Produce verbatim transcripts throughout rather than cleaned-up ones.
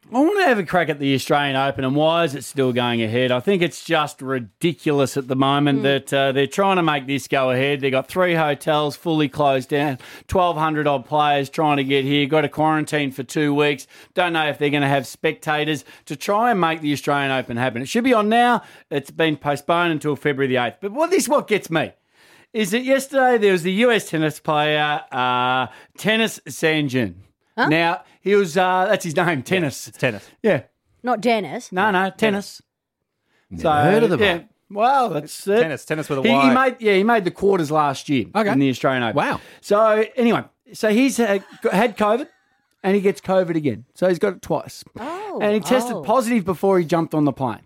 I want to have a crack at the Australian Open, and why is it still going ahead? I think it's just ridiculous at the moment mm. that uh, they're trying to make this go ahead. They've got three hotels fully closed down, twelve hundred odd players trying to get here, got to quarantine for two weeks. Don't know if they're going to have spectators to try and make the Australian Open happen. It should be on now. It's been postponed until February the eighth. But what this is what gets me. Is that yesterday there was the U S tennis player, uh, Tennis Sanjin. Huh? Now, he was, uh, that's his name, Tennis. Yeah, it's tennis. Yeah. Not Dennis. No, no, Tennis. Never so, heard of them. Yeah. Well, that's it. Tennis, tennis with a he, Y. He made, yeah, he made the quarters last year okay. in the Australian Open. Wow. So, anyway, so he's uh, had COVID and he gets COVID again. So, he's got it twice. Oh. And he tested oh. positive before he jumped on the plane.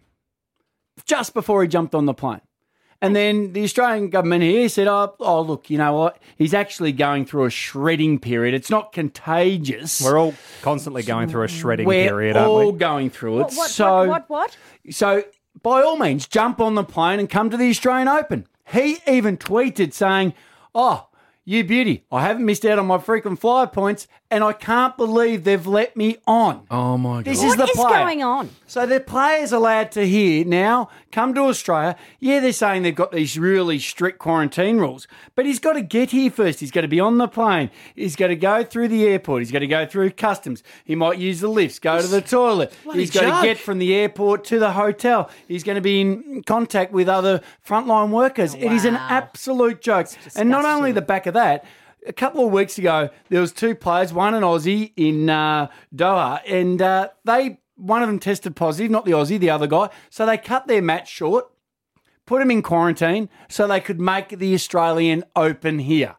Just before he jumped on the plane. And then the Australian government here said, oh, oh, look, you know what? He's actually going through a shredding period. It's not contagious. We're all constantly going through a shredding We're period, aren't we? all going through it. What, what, so, what, what, what? So, by all means, jump on the plane and come to the Australian Open. He even tweeted saying, oh, you beauty, I haven't missed out on my frequent flyer points and I can't believe they've let me on. Oh, my God. This what is the is player. going on? So the players allowed to here now come to Australia. Yeah, they're saying they've got these really strict quarantine rules, but he's got to get here first. He's got to be on the plane. He's got to go through the airport. He's got to go through customs. He might use the lifts, go to the toilet. He's got joke. to get from the airport to the hotel. He's going to be in contact with other frontline workers. Oh, it is an wow. absolute joke. And not only the back of that, a couple of weeks ago, there was two players, one an Aussie in uh, Doha, and uh, they one of them tested positive, not the Aussie, the other guy. So they cut their match short, put him in quarantine so they could make the Australian Open here.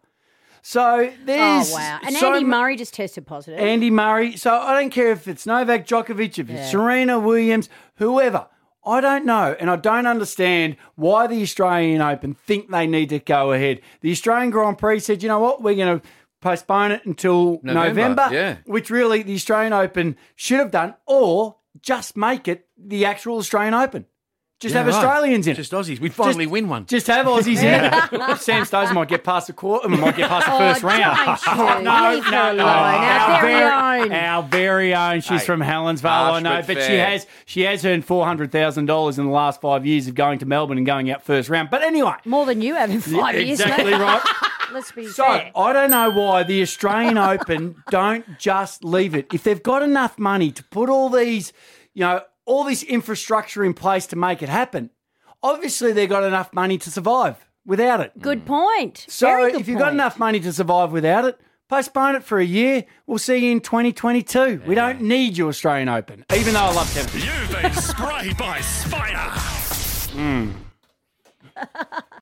So there's... Oh, wow. And so Andy Murray just tested positive. Andy Murray. So I don't care if it's Novak Djokovic, if Yeah. it's Serena Williams, whoever. I don't know, and I don't understand why the Australian Open think they need to go ahead. The Australian Grand Prix said, you know what, we're going to postpone it until November, November, yeah. which really the Australian Open should have done, or just make it the actual Australian Open. Just Yeah, have right. Australians in it. Just Aussies. We'd finally Just- win one. Just have Aussies in it. Sam Stosur might get past the quarter, might get past the Oh, first round. don't you. no, Leave her no, alone. no. Our very own. Our very own. She's Hey, from Helensvale, harsh I know, but but she fair. has she has earned four hundred thousand dollars in the last five years of going to Melbourne and going out first round. But anyway, More than you have in five years. exactly mate. right. Let's be So fair. I don't know why the Australian Open don't just leave it. If they've got enough money to put all these, you know, all this infrastructure in place to make it happen, obviously they've got enough money to survive without it. Good point. So Very good if you've got point. enough money to survive without it, postpone it for a year. We'll see you in twenty twenty-two. We don't need your Australian Open, even though I love tennis. You've been sprayed by Spider. Mm.